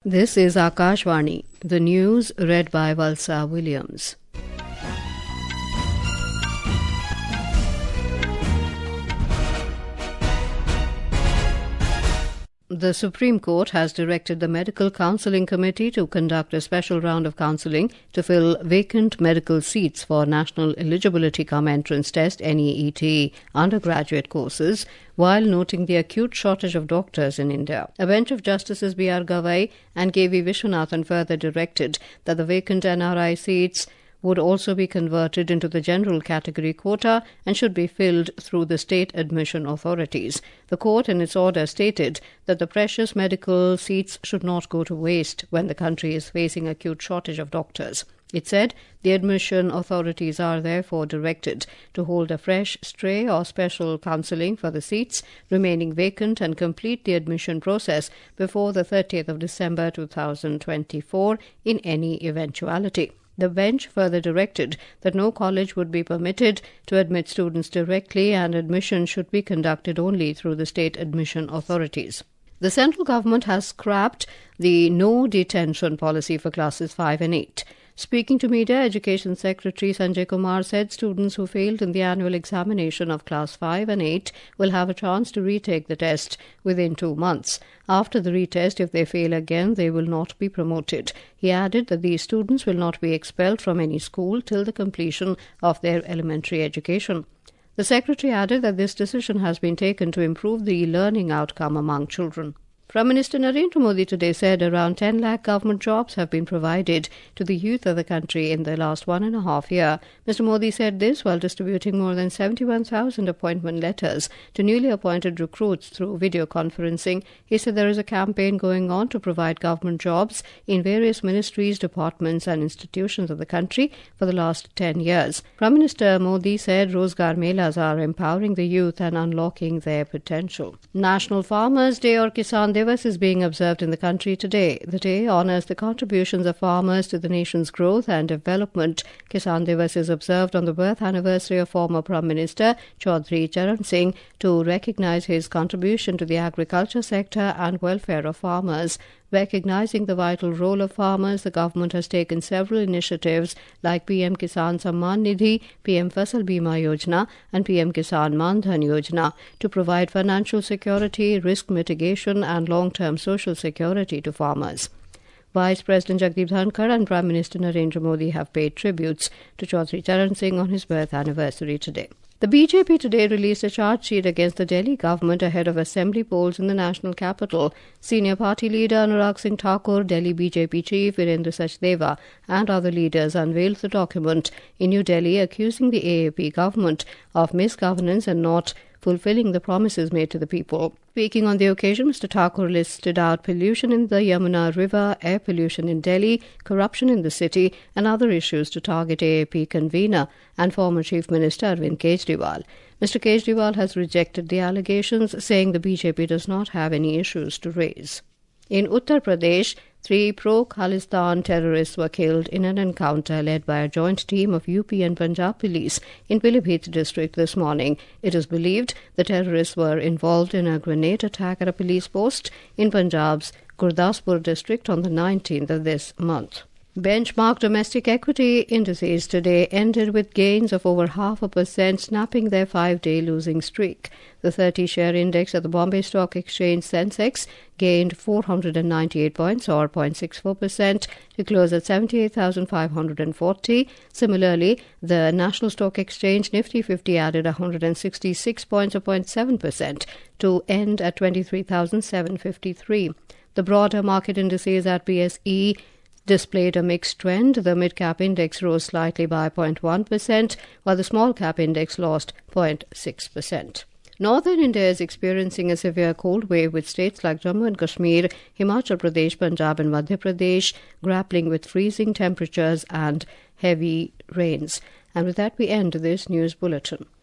This is Akashvani, the news read by Valsa Williams. The Supreme Court has directed the Medical Counselling Committee to conduct a special round of counselling to fill vacant medical seats for National Eligibility Cum Entrance Test (NEET) undergraduate courses, while noting the acute shortage of doctors in India. A bench of Justices B.R. Gavai and K.V. Vishwanathan further directed that the vacant NRI seats would also be converted into the general category quota and should be filled through the state admission authorities. The court in its order stated that the precious medical seats should not go to waste when the country is facing acute shortage of doctors. It said the admission authorities are therefore directed to hold a fresh stray or special counselling for the seats remaining vacant and complete the admission process before the 30th of December 2024 in any eventuality. The bench further directed that no college would be permitted to admit students directly and admission should be conducted only through the state admission authorities. The central government has scrapped the no detention policy for classes 5 and 8. Speaking to media, Education Secretary Sanjay Kumar said students who failed in the annual examination of Class 5 and 8 will have a chance to retake the test within 2 months. After the retest, if they fail again, they will not be promoted. He added that these students will not be expelled from any school till the completion of their elementary education. The Secretary added that this decision has been taken to improve the learning outcome among children. Prime Minister Narendra Modi today said around 10 lakh government jobs have been provided to the youth of the country in the last 1.5 years. Mr. Modi said this while distributing more than 71,000 appointment letters to newly appointed recruits through video conferencing. He said there is a campaign going on to provide government jobs in various ministries, departments and institutions of the country for the last 10 years. Prime Minister Modi said Rozgar Melas are empowering the youth and unlocking their potential. National Farmers' Day or Kisan Divas is being observed in the country today. The day honours the contributions of farmers to the nation's growth and development. Kisan Divas is observed on the birth anniversary of former Prime Minister Chaudhry Charan Singh to recognise his contribution to the agriculture sector and welfare of farmers. Recognizing the vital role of farmers, the government has taken several initiatives like PM Kisan Samman Nidhi, PM Fasal Bima Yojana and PM Kisan Man Dhan Yojana to provide financial security, risk mitigation and long-term social security to farmers. Vice President Jagdeep Dhankar and Prime Minister Narendra Modi have paid tributes to Chaudhry Charan Singh on his birth anniversary today. The BJP today released a charge sheet against the Delhi government ahead of assembly polls in the national capital. Senior party leader Anurag Singh Thakur, Delhi BJP chief Virendra Sachdeva and other leaders unveiled the document in New Delhi accusing the AAP government of misgovernance and not fulfilling the promises made to the people. Speaking on the occasion, Mr. Thakur listed out pollution in the Yamuna River, air pollution in Delhi, corruption in the city and other issues to target AAP convener and former Chief Minister Arvind Kejriwal. Mr. Kejriwal has rejected the allegations, saying the BJP does not have any issues to raise. In Uttar Pradesh, 3 pro-Khalistan terrorists were killed in an encounter led by a joint team of UP and Punjab police in Pilibhit district this morning. It is believed the terrorists were involved in a grenade attack at a police post in Punjab's Gurdaspur district on the 19th of this month. Benchmark domestic equity indices today ended with gains of over 0.5%, snapping their 5-day losing streak. The 30-share index at the Bombay Stock Exchange Sensex gained 498 points or 0.64% to close at 78,540. Similarly, the National Stock Exchange Nifty 50 added 166 points or 0.7% to end at 23,753. The broader market indices at BSE displayed a mixed trend. The mid-cap index rose slightly by 0.1%, while the small-cap index lost 0.6%. Northern India is experiencing a severe cold wave with states like Jammu and Kashmir, Himachal Pradesh, Punjab and Madhya Pradesh grappling with freezing temperatures and heavy rains. And with that we end this news bulletin.